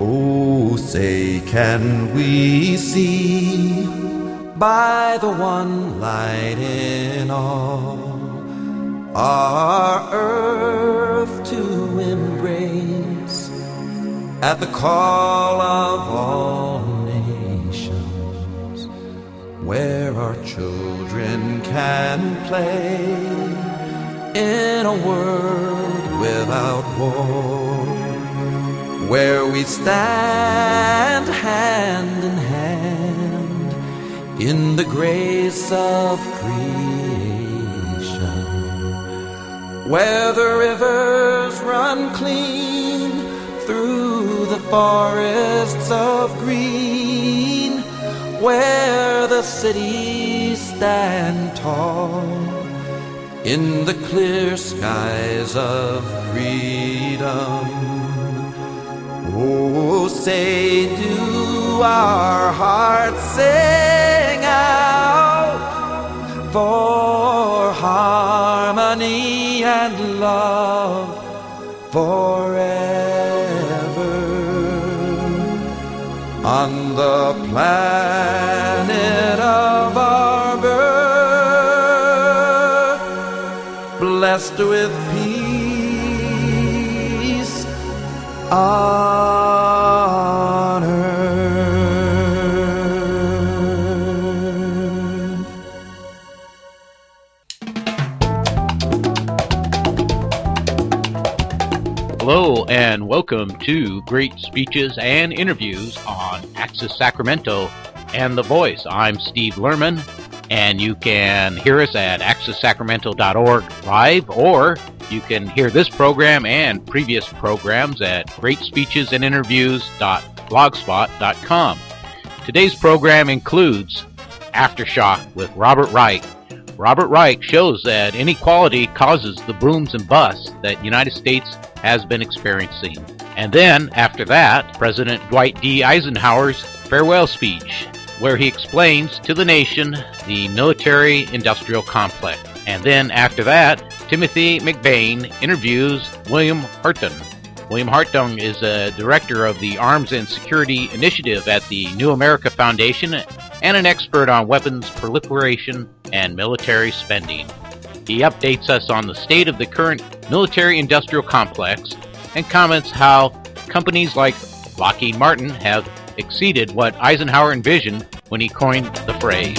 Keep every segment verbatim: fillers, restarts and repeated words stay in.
Oh, say can we see by the one light in all our earth to embrace at the call of all nations, where our children can play in a world without war, where we stand hand in hand in the grace of creation, where the rivers run clean through the forests of green, where the cities stand tall in the clear skies of freedom. Oh, say do our hearts sing out for harmony and love forever on the planet of our birth, blessed with peace on earth. Hello and welcome to Great Speeches and Interviews on Access Sacramento and The Voice. I'm Steve Lerman, and you can hear us at access sacramento dot org live, or you can hear this program and previous programs at great speeches and interviews dot blogspot dot com. Today's program includes Aftershock with Robert Reich. Robert Reich shows that inequality causes the booms and busts that the United States has been experiencing. And then, after that, President Dwight D. Eisenhower's farewell speech, where he explains to the nation the military-industrial complex. And then, after that, Timothy McVeigh interviews William Hartung. William Hartung is a director of the Arms and Security Initiative at the New America Foundation and an expert on weapons proliferation and military spending. He updates us on the state of the current military-industrial complex and comments how companies like Lockheed Martin have exceeded what Eisenhower envisioned when he coined the phrase.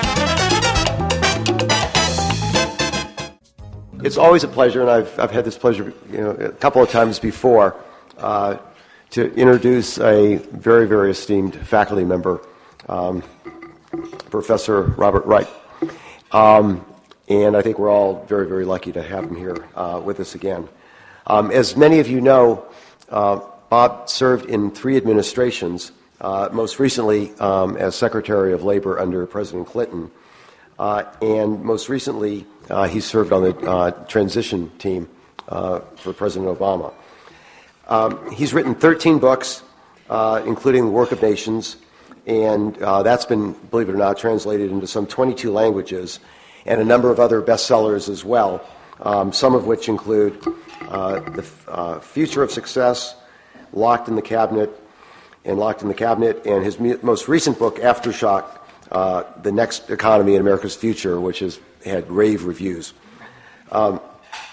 It's always a pleasure, and I've I've had this pleasure, you know, a couple of times before, uh, to introduce a very very esteemed faculty member, um, Professor Robert Reich, um, and I think we're all very very lucky to have him here uh, with us again. Um, as many of you know, uh, Bob served in three administrations. Uh, most recently um, as Secretary of Labor under President Clinton, uh, and most recently uh, he served on the uh, transition team uh, for President Obama. Um, he's written thirteen books, uh, including The Work of Nations, and uh, that's been, believe it or not, translated into some twenty-two languages, and a number of other bestsellers as well, um, some of which include uh, The uh, Future of Success, Locked in the Cabinet, and Locked in the Cabinet, and his mu- most recent book, Aftershock, uh, The Next Economy in America's Future, which has had rave reviews. Um,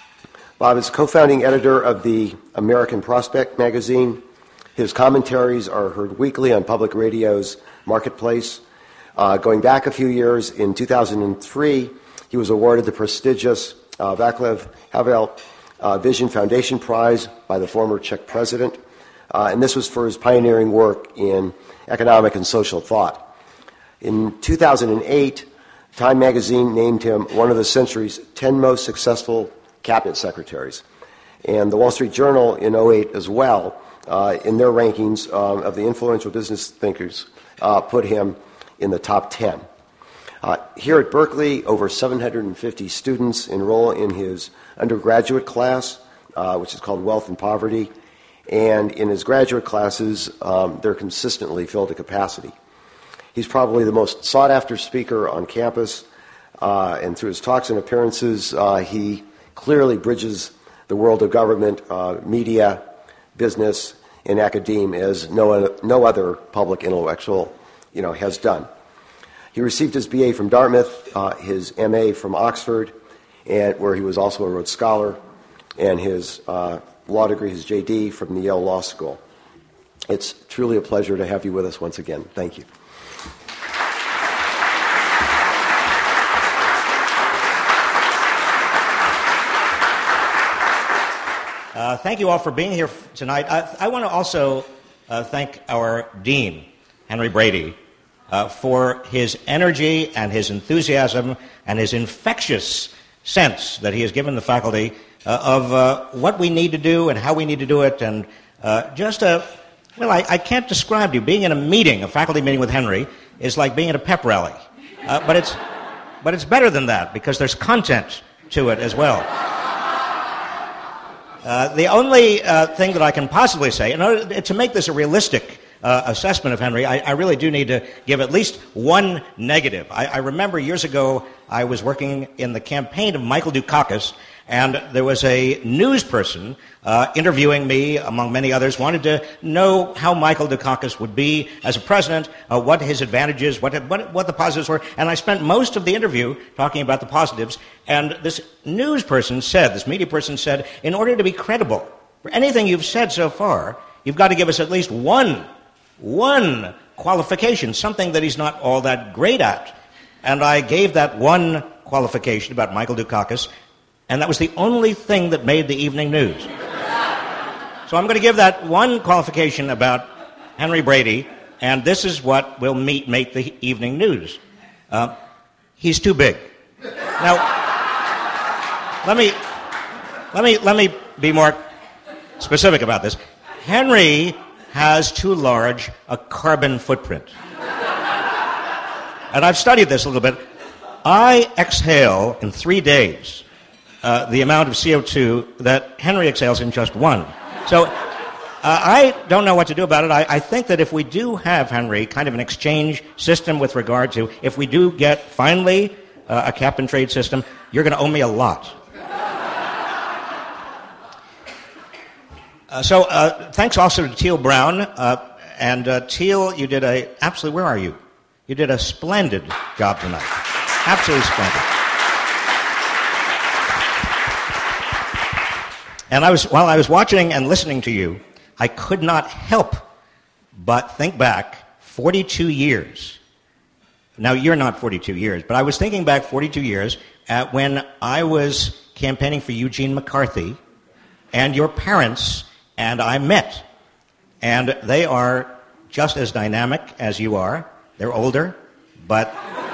Bob is co-founding editor of the American Prospect magazine. His commentaries are heard weekly on public radio's Marketplace. Uh, going back a few years, in two thousand three, he was awarded the prestigious uh, Václav Havel uh, Vision Foundation Prize by the former Czech president. Uh, and this was for his pioneering work in economic and social thought. In two thousand eight, Time magazine named him one of the century's ten most successful cabinet secretaries. And the Wall Street Journal in oh eight as well, uh, in their rankings um, of the influential business thinkers, uh, put him in the top ten. Uh, here at Berkeley, over seven hundred fifty students enroll in his undergraduate class, uh, which is called Wealth and Poverty. And in his graduate classes, um, they're consistently filled to capacity. He's probably the most sought-after speaker on campus, uh, and through his talks and appearances, uh, he clearly bridges the world of government, uh, media, business, in academia as no, no other public intellectual, you know, has done. He received his B A from Dartmouth, uh, his M A from Oxford, and where he was also a Rhodes Scholar, and his uh, law degree, his J D, from the Yale Law School. It's truly a pleasure to have you with us once again. Thank you. Uh, thank you all for being here tonight. I, I want to also uh, thank our dean, Henry Brady, uh, for his energy and his enthusiasm and his infectious sense that he has given the faculty uh, of uh, what we need to do and how we need to do it. And uh, just a, well, I, I can't describe to you. Being in a meeting, a faculty meeting with Henry, is like being at a pep rally. Uh, but it's, but it's better than that because there's content to it as well. Uh, the only uh, thing that I can possibly say, in order to make this a realistic uh, assessment of Henry, I, I really do need to give at least one negative. I, I remember years ago I was working in the campaign of Michael Dukakis, and there was a news person uh, interviewing me, among many others, wanted to know how Michael Dukakis would be as a president, uh, what his advantages, what, what, what the positives were. And I spent most of the interview talking about the positives. And this news person said, this media person said, in order to be credible for anything you've said so far, you've got to give us at least one, one qualification, something that he's not all that great at. And I gave that one qualification about Michael Dukakis, and that was the only thing that made the evening news. So I'm going to give that one qualification about Henry Brady, and this is what will meet, make the evening news. Uh, he's too big. Now, let me, let me, let me be more specific about this. Henry has too large a carbon footprint. And I've studied this a little bit. I exhale in three days uh, the amount of C O two that Henry exhales in just one. So uh, I don't know what to do about it. I, I think that if we do have, Henry, kind of an exchange system with regard to, if we do get, finally, uh, a cap-and-trade system, you're going to owe me a lot. Uh, so uh, thanks also to Teal Brown. Uh, and uh, Teal, you did a, absolutely, where are you? You did a splendid job tonight. Absolutely splendid. And I was, while I was watching and listening to you, I could not help but think back forty-two years. Now, you're not forty-two years, but I was thinking back forty-two years at when I was campaigning for Eugene McCarthy, and your parents and I met. And they are just as dynamic as you are. They're older, but...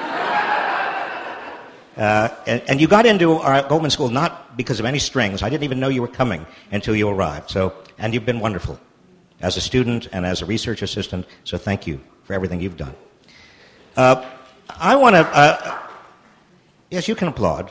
Uh, and, and you got into our Goldman School not because of any strings. I didn't even know you were coming until you arrived. So, and you've been wonderful as a student and as a research assistant. So thank you for everything you've done. Uh, I want to... Uh, yes, you can applaud.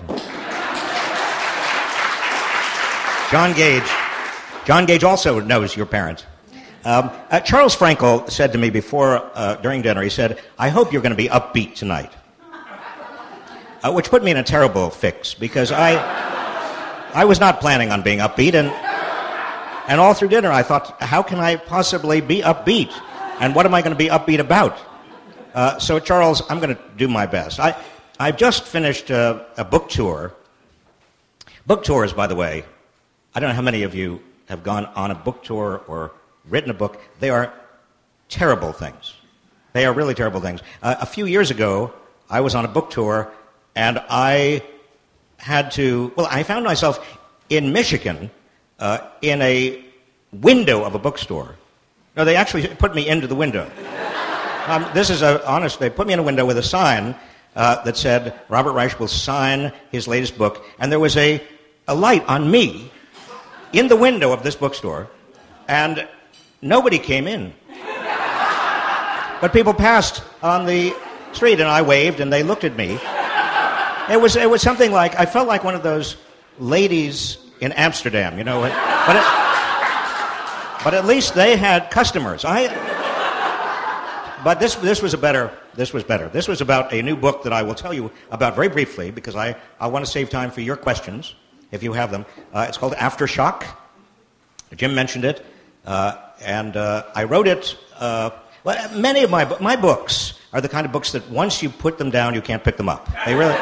John Gage. John Gage also knows your parents. Um, uh, Charles Frankel said to me before, uh, during dinner, he said, I hope you're going to be upbeat tonight. Uh, which put me in a terrible fix, because I I was not planning on being upbeat, and and all through dinner I thought, how can I possibly be upbeat? And what am I going to be upbeat about? Uh, so, Charles, I'm going to do my best. I, I've just finished a, a book tour. Book tours, by the way, I don't know how many of you have gone on a book tour or written a book. They are terrible things. They are really terrible things. Uh, a few years ago, I was on a book tour, and I had to, well, I found myself in Michigan uh, in a window of a bookstore. No, they actually put me into the window. Um, this is a, honest, they put me in a window with a sign uh, that said, Robert Reich will sign his latest book. And there was a, a light on me in the window of this bookstore, and nobody came in. But people passed on the street, and I waved, and they looked at me. It was it was something like, I felt like one of those ladies in Amsterdam, you know. But it, but at least they had customers. I. But this this was a better this was better. This was about a new book that I will tell you about very briefly, because I, I want to save time for your questions if you have them. Uh, it's called Aftershock. Jim mentioned it. Uh, and uh, I wrote it, uh, well, many of my, my books are the kind of books that once you put them down, you can't pick them up. They really...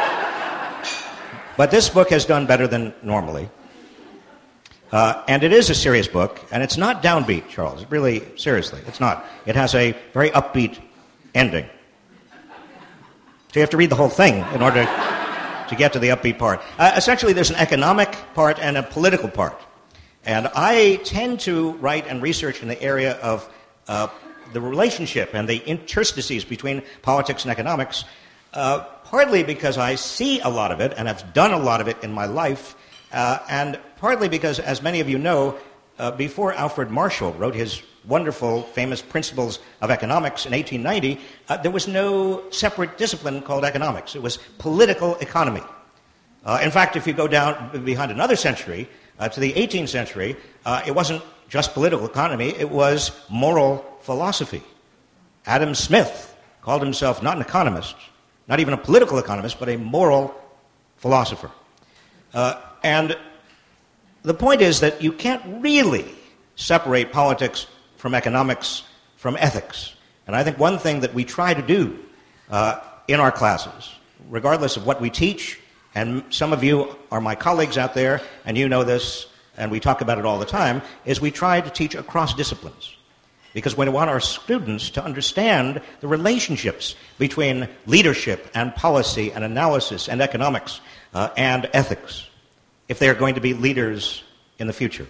But this book has done better than normally. Uh, and it is a serious book, and it's not downbeat, Charles. Really, seriously, it's not. It has a very upbeat ending. So you have to read the whole thing in order to get to the upbeat part. Uh, essentially, there's an economic part and a political part. And I tend to write and research in the area of uh, the relationship and the interstices between politics and economics, uh, partly because I see a lot of it and have done a lot of it in my life, uh, and partly because, as many of you know, uh, before Alfred Marshall wrote his wonderful, famous Principles of Economics in eighteen ninety, uh, there was no separate discipline called economics. It was political economy. Uh, in fact, if you go down behind another century, uh, to the eighteenth century, uh, it wasn't just political economy, it was moral philosophy. Adam Smith called himself not an economist, not even a political economist, but a moral philosopher. Uh, and the point is that you can't really separate politics from economics from ethics. And I think one thing that we try to do uh, in our classes, regardless of what we teach, and some of you are my colleagues out there, and you know this, and we talk about it all the time, is we try to teach across disciplines. Because we want our students to understand the relationships between leadership and policy and analysis and economics uh, and ethics if they are going to be leaders in the future.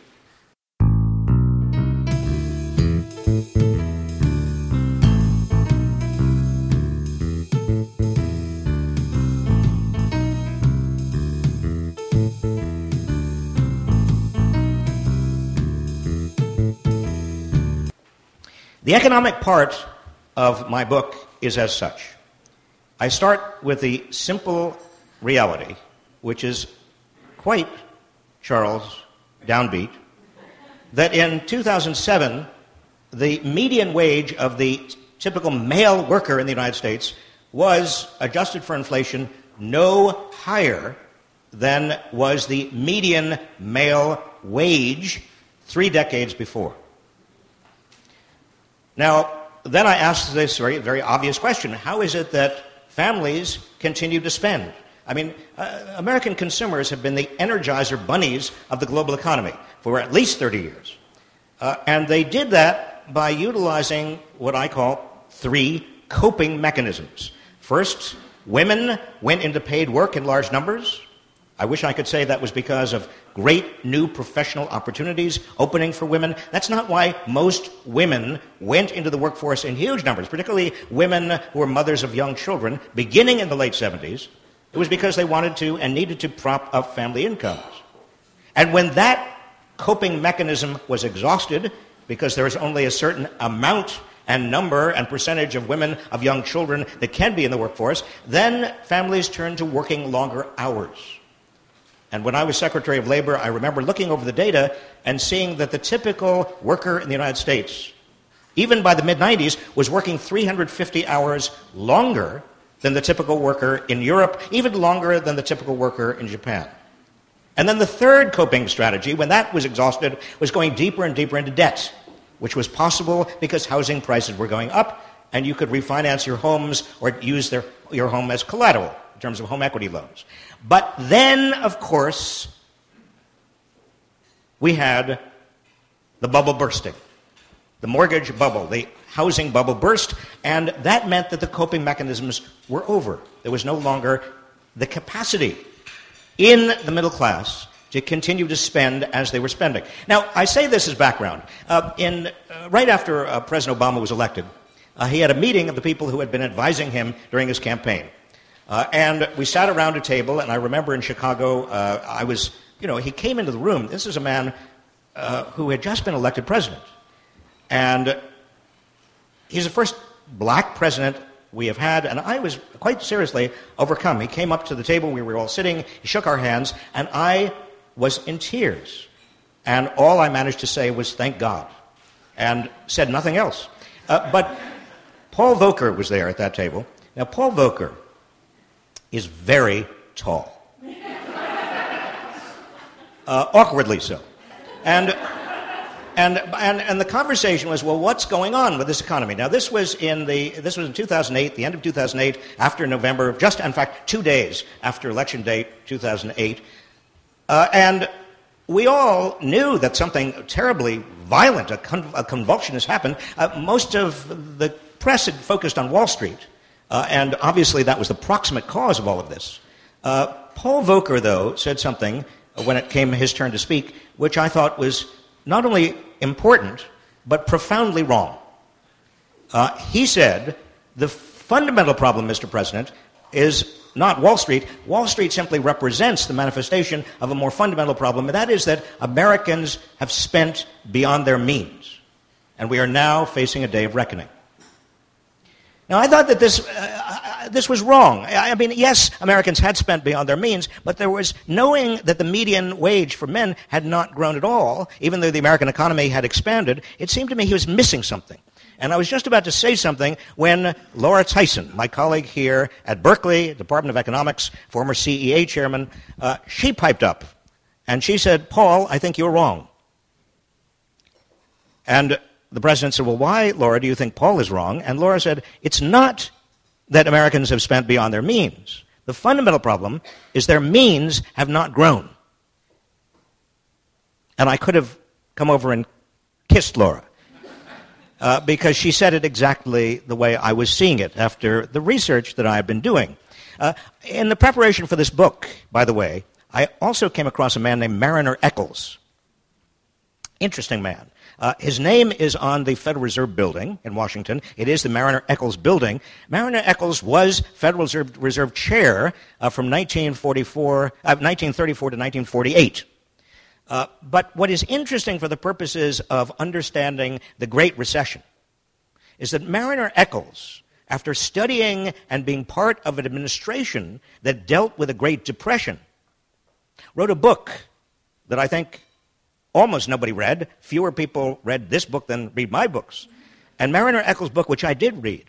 The economic part of my book is as such. I start with the simple reality, which is quite, Charles, downbeat, that in two thousand seven, the median wage of the typical male worker in the United States was, adjusted for inflation, no higher than was the median male wage three decades before. Now, then I asked this very, very obvious question. How is it that families continue to spend? I mean, uh, American consumers have been the energizer bunnies of the global economy for at least thirty years. Uh, and they did that by utilizing what I call three coping mechanisms. First, women went into paid work in large numbers. I wish I could say that was because of great new professional opportunities opening for women. That's not why most women went into the workforce in huge numbers, particularly women who were mothers of young children, beginning in the late seventies. It was because they wanted to and needed to prop up family incomes. And when that coping mechanism was exhausted, because there is only a certain amount and number and percentage of women of young children that can be in the workforce, then families turned to working longer hours. And when I was Secretary of Labor, I remember looking over the data and seeing that the typical worker in the United States, even by the mid nineties, was working three hundred fifty hours longer than the typical worker in Europe, even longer than the typical worker in Japan. And then the third coping strategy, when that was exhausted, was going deeper and deeper into debt, which was possible because housing prices were going up, and you could refinance your homes or use their, your home as collateral in terms of home equity loans. But then, of course, we had the bubble bursting. The mortgage bubble, the housing bubble burst, and that meant that the coping mechanisms were over. There was no longer the capacity in the middle class to continue to spend as they were spending. Now, I say this as background. Uh, in, uh, right after uh, President Obama was elected, uh, he had a meeting of the people who had been advising him during his campaign. Uh, and we sat around a table, and I remember in Chicago, uh, I was, you know, he came into the room. This is a man uh, who had just been elected president. And he's the first black president we have had, and I was quite seriously overcome. He came up to the table, we were all sitting, he shook our hands, and I was in tears. And all I managed to say was, thank God, and said nothing else. Uh, but Paul Volcker was there at that table. Now, Paul Volcker is very tall. Uh, awkwardly so. And And, and and the conversation was, well, what's going on with this economy? Now, this was in the this was in two thousand eight, the end of two thousand eight, after November, just in fact two days after Election Day two thousand eight, uh, and we all knew that something terribly violent, a, con- a convulsion has happened. Uh, most of the press had focused on Wall Street, uh, and obviously that was the proximate cause of all of this. Uh, Paul Volcker, though, said something when it came his turn to speak, which I thought was not only important, but profoundly wrong. Uh, he said, the fundamental problem, Mister President, is not Wall Street. Wall Street simply represents the manifestation of a more fundamental problem, and that is that Americans have spent beyond their means, and we are now facing a day of reckoning. Now, I thought that this uh, this was wrong. I mean, yes, Americans had spent beyond their means, but there was, knowing that the median wage for men had not grown at all, even though the American economy had expanded, it seemed to me he was missing something. And I was just about to say something when Laura Tyson, my colleague here at Berkeley, Department of Economics, former C E A chairman, uh, she piped up, and she said, Paul, I think you're wrong. And the president said, well, why, Laura, do you think Paul is wrong? And Laura said, it's not that Americans have spent beyond their means. The fundamental problem is their means have not grown. And I could have come over and kissed Laura, uh, because she said it exactly the way I was seeing it after the research that I've been doing. Uh, in the preparation for this book, by the way, I also came across a man named Mariner Eccles. Interesting man. Uh, his name is on the Federal Reserve Building in Washington. It is the Mariner Eccles Building. Mariner Eccles was Federal Reserve, Reserve Chair uh, from nineteen forty-four, uh, nineteen thirty-four to nineteen forty-eight. Uh, but what is interesting for the purposes of understanding the Great Recession is that Mariner Eccles, after studying and being part of an administration that dealt with a Great Depression, wrote a book that I think almost nobody read. Fewer people read this book than read my books. And Mariner Eccles' book, which I did read,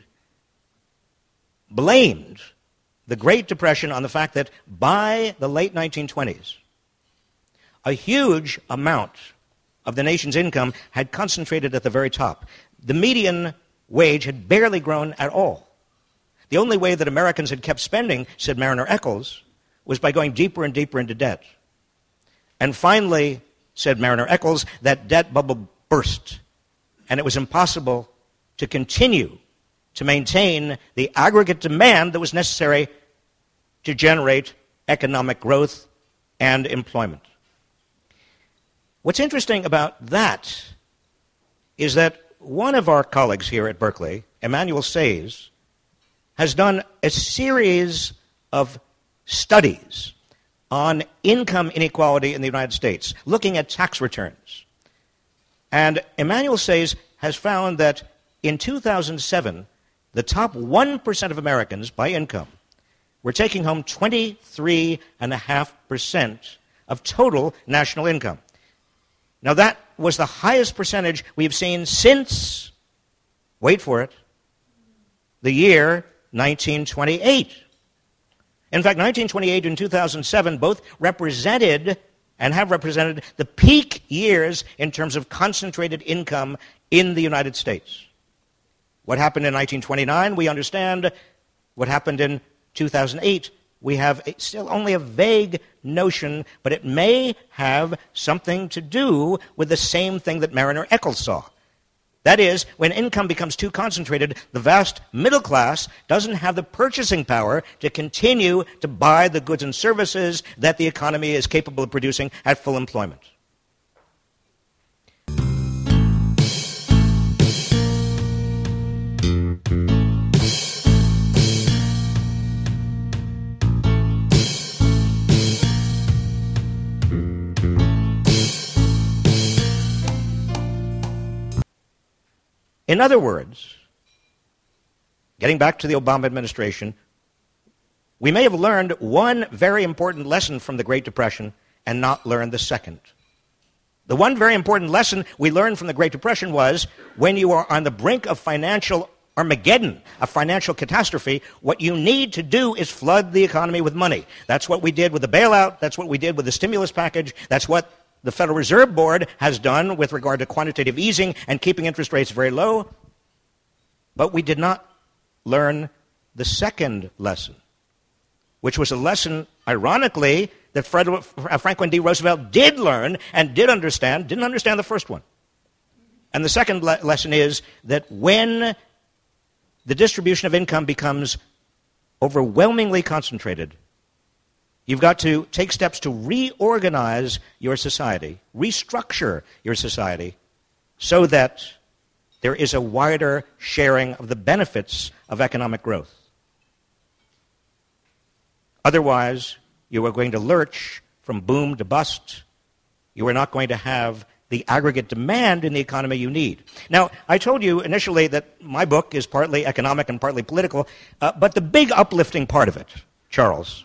blamed the Great Depression on the fact that by the late nineteen twenties, a huge amount of the nation's income had concentrated at the very top. The median wage had barely grown at all. The only way that Americans had kept spending, said Mariner Eccles, was by going deeper and deeper into debt. And finally, said Mariner Eccles, that debt bubble burst, and it was impossible to continue to maintain the aggregate demand that was necessary to generate economic growth and employment. What's interesting about that is that one of our colleagues here at Berkeley, Emmanuel Says, has done a series of studies on income inequality in the United States, looking at tax returns. And Emmanuel Says has found that in two thousand seven, the top one percent of Americans by income were taking home twenty-three point five percent of total national income. Now, that was the highest percentage we've seen since, wait for it, the year nineteen twenty-eight. In fact, nineteen twenty-eight and two thousand seven both represented and have represented the peak years in terms of concentrated income in the United States. What happened in nineteen twenty-nine, we understand. What happened in two thousand eight, we have a, still only a vague notion, but it may have something to do with the same thing that Mariner Eccles saw. That is, when income becomes too concentrated, the vast middle class doesn't have the purchasing power to continue to buy the goods and services that the economy is capable of producing at full employment. In other words, getting back to the Obama administration, we may have learned one very important lesson from the Great Depression and not learned the second. The one very important lesson we learned from the Great Depression was when you are on the brink of financial Armageddon, a financial catastrophe, what you need to do is flood the economy with money. That's what we did with the bailout. That's what we did with the stimulus package. That's what the Federal Reserve Board has done with regard to quantitative easing and keeping interest rates very low. But we did not learn the second lesson, which was a lesson, ironically, that Fred, Franklin D. Roosevelt did learn and did understand, didn't understand the first one. And the second le- lesson is that when the distribution of income becomes overwhelmingly concentrated, you've got to take steps to reorganize your society, restructure your society, so that there is a wider sharing of the benefits of economic growth. Otherwise, you are going to lurch from boom to bust. You are not going to have the aggregate demand in the economy you need. Now, I told you initially that my book is partly economic and partly political, uh, but the big uplifting part of it, Charles,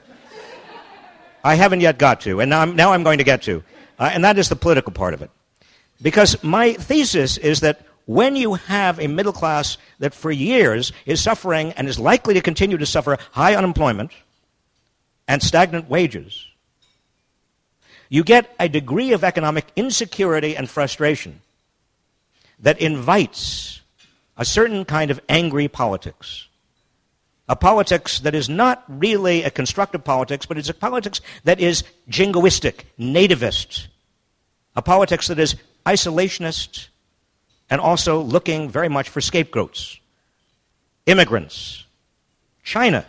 I haven't yet got to, and now I'm, now I'm going to get to, uh, and that is the political part of it. Because my thesis is that when you have a middle class that for years is suffering and is likely to continue to suffer high unemployment and stagnant wages, you get a degree of economic insecurity and frustration that invites a certain kind of angry politics. A politics that is not really a constructive politics, but it's a politics that is jingoistic, nativist. A politics that is isolationist and also looking very much for scapegoats. Immigrants, China,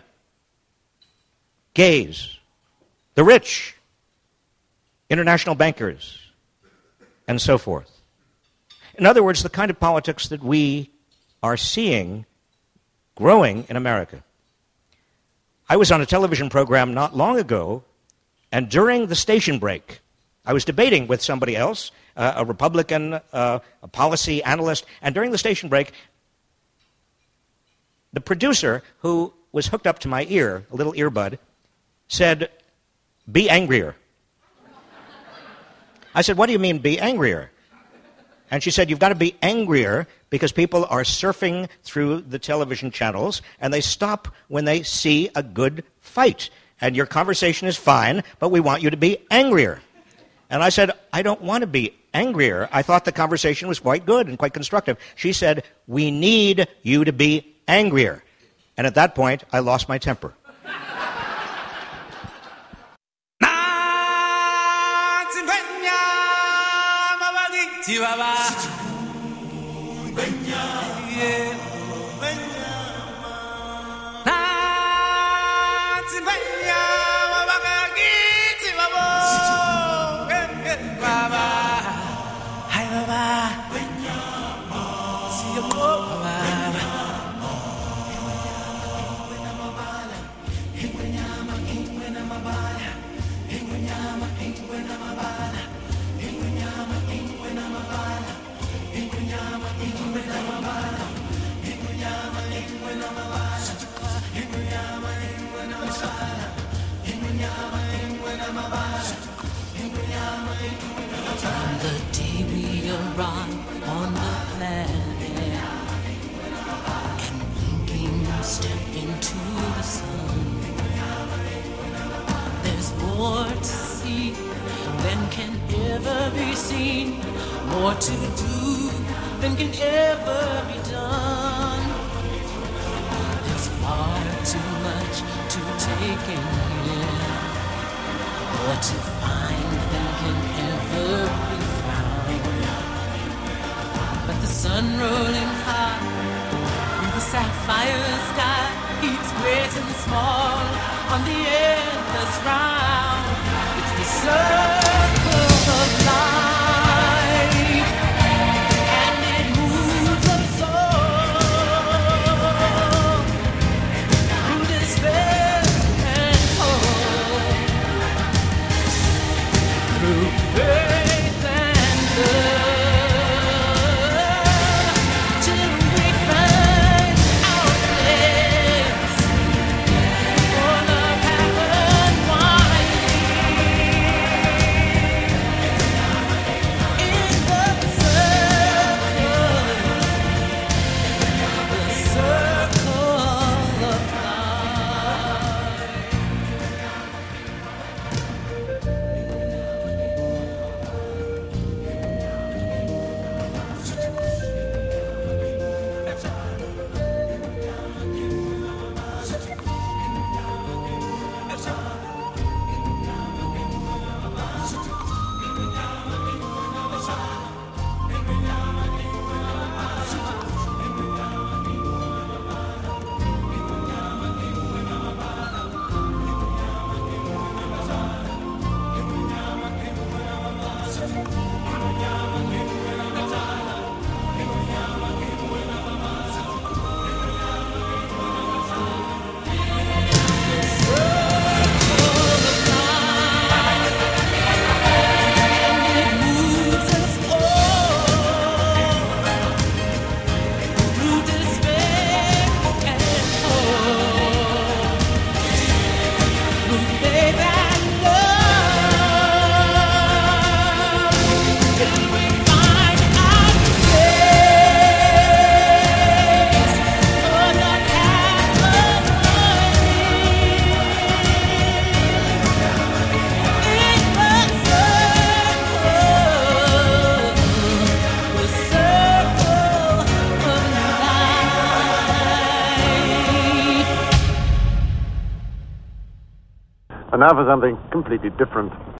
gays, the rich, international bankers, and so forth. In other words, the kind of politics that we are seeing growing in America. I was on a television program not long ago, and during the station break, I was debating with somebody else, uh, a Republican, uh, a policy analyst, and during the station break, the producer, who was hooked up to my ear, a little earbud, said, "Be angrier." I said, "What do you mean, be angrier?" And she said, "You've got to be angrier because people are surfing through the television channels and they stop when they see a good fight. And your conversation is fine, but we want you to be angrier." And I said, "I don't want to be angrier. I thought the conversation was quite good and quite constructive." She said, "We need you to be angrier." And at that point, I lost my temper. More to do than can ever be done. There's far too much to take in here, more to find than can ever be found. But the sun rolling high through the sapphire sky keeps great and small on the endless round. It's the circle of life. now for something completely different.